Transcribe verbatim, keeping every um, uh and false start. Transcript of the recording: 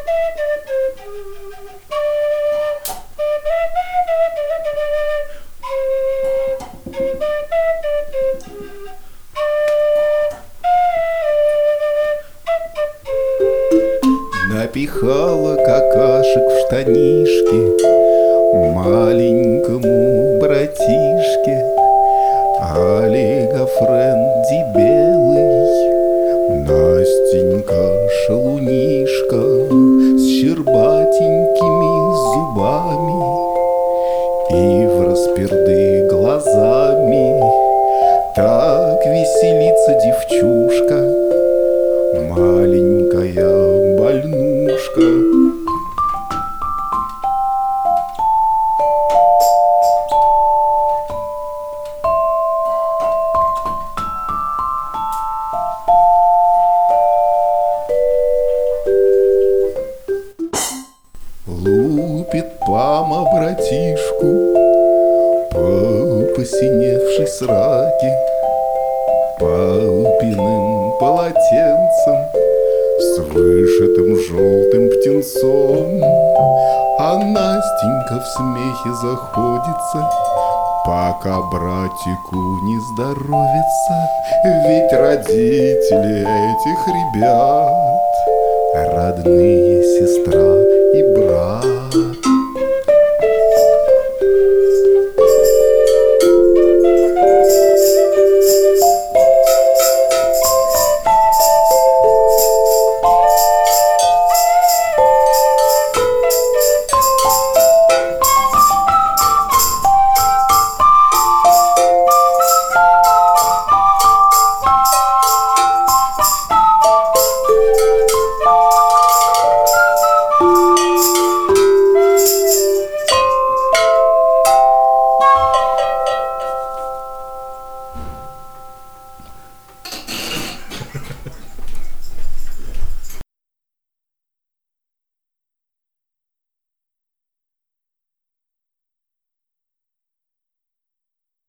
Напихала какашек в штанишки маленькому братишке. Олега Френди белый, Настенька шалунишка с щербатенькими зубами и в расперды глазами. Так веселится девчушка, маленькая больнушка. Лупит мама братишку по посиневшей сраке папиным полотенцем с вышитым желтым птенцом. А Настенька в смехе заходится, пока братику не здоровится. Ведь родители этих ребят родные сестра